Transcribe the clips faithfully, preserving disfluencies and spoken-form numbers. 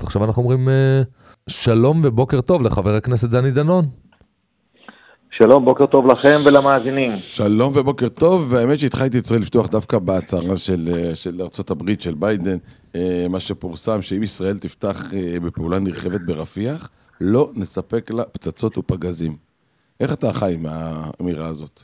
עכשיו אנחנו אומרים שלום ובוקר טוב לחבר הכנסת דני דנון. שלום, בוקר טוב לכם ולמאזינים. שלום ובוקר טוב, והאמת שהתחלתי צריך לפתוח דווקא בהצהרה של, של ארצות הברית, של ביידן, מה שפורסם שאם ישראל תפתח בפעולה נרחבת ברפיח, לא נספק לה פצצות ופגזים. איך אתה חי עם האמירה הזאת?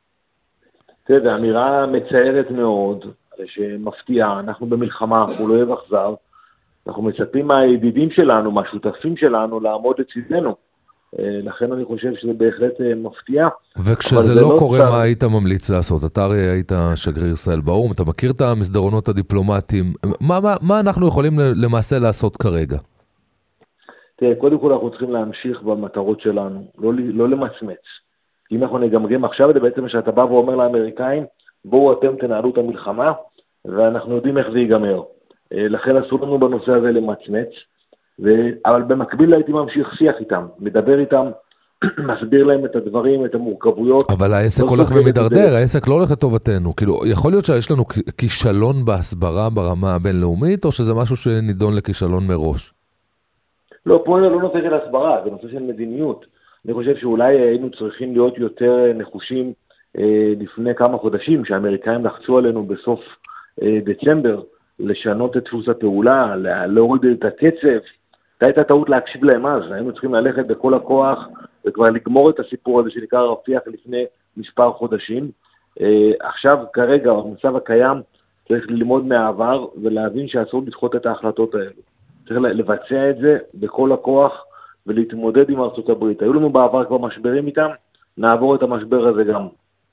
תראה, אמירה מצערת מאוד, שמפתיעה, אנחנו במלחמה, אנחנו לא אויב אכזר, אנחנו מצפים מהידידים שלנו, מהשותפים שלנו, לעמוד לצידנו. לכן אני חושב שזה בהחלט מפתיע. וכשזה לא קורה, מה היית ממליץ לעשות? אתה הרי היית שגריר ישראל באו"ם, אתה מכיר את המסדרונות הדיפלומטיים, מה, מה, מה אנחנו יכולים למעשה לעשות כרגע? תראה, קודם כל אנחנו צריכים להמשיך במטרות שלנו, לא, לא למצמץ. אם אנחנו נגמגם עכשיו, זה בעצם שאתה בא ואומר לאמריקאים, בואו אתם תנהלו את המלחמה, ואנחנו יודעים איך זה ייגמר. לכן אסור לנו בנושא הזה למצמץ, ו... אבל במקביל הייתי ממשיך שיח איתם, מדבר איתם, מסביר להם את הדברים, את המורכבויות. אבל העסק הולך ומדרדר, העסק לא הולך לטובתנו. כאילו, יכול להיות שיש לנו כישלון בהסברה ברמה הבינלאומית, או שזה משהו שנידון לכישלון מראש? לא, פה לא נושא של הסברה, זה נושא של מדיניות. אני חושב שאולי היינו צריכים להיות יותר נחושים אה, לפני כמה חודשים, שהאמריקאים לחצו עלינו בסוף אה, דצמבר, לשנות את דפוס הפעולה, להוריד את הקצב. הייתה טעות להקשיב להם אז, היינו צריכים ללכת בכל הכוח, וכבר לגמור את הסיפור הזה שנקרא רפיח לפני מספר חודשים. אה, עכשיו, כרגע, במצב הקיים, צריך ללמוד מהעבר, ולהבין שאסור לדחות את ההחלטות האלו. צריך לבצע את זה בכל הכוח, ולהתמודד עם ארצות הברית. היו לנו בעבר כבר משברים איתם, נעבור את המשבר הזה גם.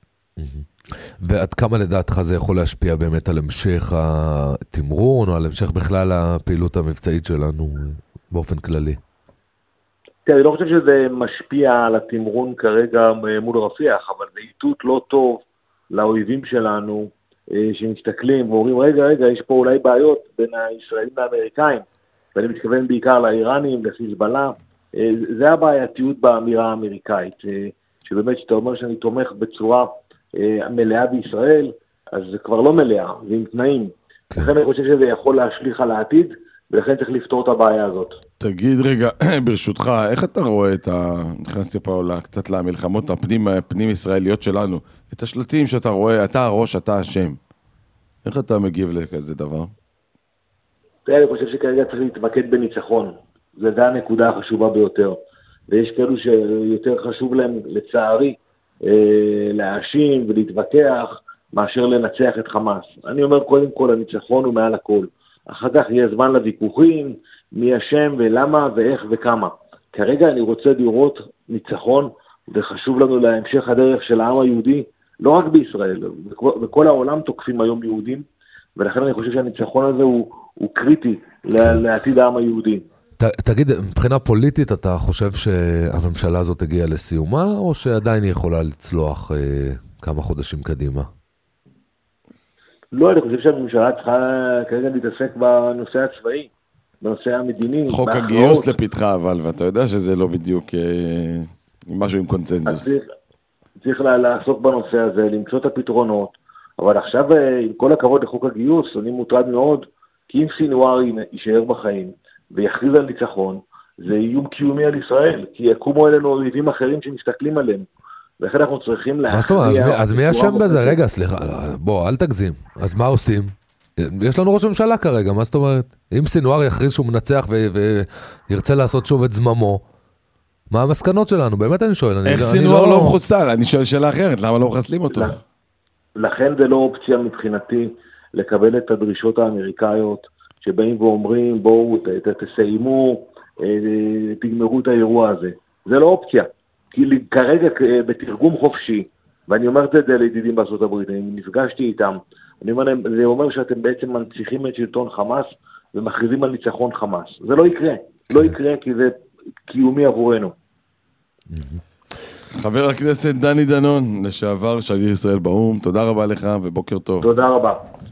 ועד כמה לדעתך זה יכול להשפיע באמת על המשך התמרון, או על המשך בכלל הפעילות המבצעית שלנו באופן כללי? תראה, אני לא חושב שזה משפיע על התמרון כרגע מול רפיח, אבל זה איתות לא טוב לאויבים שלנו, שמסתכלים ואומרים, רגע, רגע, יש פה אולי בעיות בין הישראלים לאמריקאים, ואני מתכוון בעיקר לאיראנים, לחיזבאללה. זה הבעייתיות באמירה האמריקאית, שבאמת שאתה אומר שאני תומך בצורה מלאה בישראל, אז זה כבר לא מלאה, זה עם תנאים. לכן אני חושב שזה יכול להשליך על העתיד, ולכן צריך לפתור את הבעיה הזאת. תגיד רגע, ברשותך, איך אתה רואה את ה... נכנסתי פה קצת למלחמות הפנים, הפנים ישראליות שלנו, את השלטים שאתה רואה, אתה הראש, אתה השם. איך אתה מגיב לכזה דבר? תראה, אני חושב שכרגע צריך להתמקד בניצחון. זה דה הנקודה החשובה ביותר. ויש כאלו שיותר חשוב להם, לצערי, להאשים ולהתווכח, מאשר לנצח את חמאס. אני אומר, קודם כל, הניצחון הוא מעל הכל. אחר כך יהיה זמן לוויכוחים, מי אשם ולמה ואיך וכמה. כרגע אני רוצה לראות ניצחון, וחשוב לנו להמשך הדרך של העם היהודי, לא רק בישראל, בכל העולם תוקפים היום יהודים, ולכן אני חושב שהניצחון הזה הוא, הוא קריטי לעתיד העם היהודי. ת, תגיד, מבחינה פוליטית, אתה חושב שהממשלה הזאת הגיעה לסיומה, או שעדיין היא יכולה לצלוח אה, כמה חודשים קדימה? לא, אני חושב שהממשלה צריכה כרגע להתעסק בנושא הצבאי, בנושא המדיני. חוק בהכרעות. הגיוס לפתחה, אבל, ואתה יודע שזה לא בדיוק אה, משהו עם קונצנזוס. צריך, צריך לעסוק בנושא הזה, למצוא את הפתרונות, אבל עכשיו, עם כל הכבוד לחוק הגיוס, אני מוטרד מאוד, כי אם סינואר יישאר בחיים, ויכריז על ניצחון, זה איום קיומי על ישראל, כי יקומו אלינו אויבים אחרים שמסתכלים עליהם. ולכן אנחנו צריכים להכריע... מה זאת אומרת? אז מי אשם בזה? רגע, סליחה, בוא, אל תגזים. אז מה עושים? יש לנו ראש ממשלה כרגע, מה זאת אומרת? אם סינואר יכריז שהוא מנצח וירצה לעשות שוב את זממו, מה המסקנות שלנו? באמת אני שואל. איך סינואר לא מחוסל? אני שואל שאלה אחרת, למה לא מחסלים אותו? לכן זה לא אופציה מבחינתי לקבל את הדרישות האמריקאיות, שבאים ואומרים, בואו תסיימו, תגמרו את האירוע הזה. זה לא אופציה. כי כרגע בתרגום חופשי, ואני אומר את זה לידידים בארצות הברית, אני נפגשתי איתם, אני אומר להם, זה אומר שאתם בעצם מנציחים את שלטון חמאס, ומכריזים על ניצחון חמאס. זה לא יקרה. לא יקרה כי זה קיומי עבורנו. חבר הכנסת דני דנון, לשעבר שגריר ישראל באו"ם, תודה רבה לך ובוקר טוב. תודה רבה.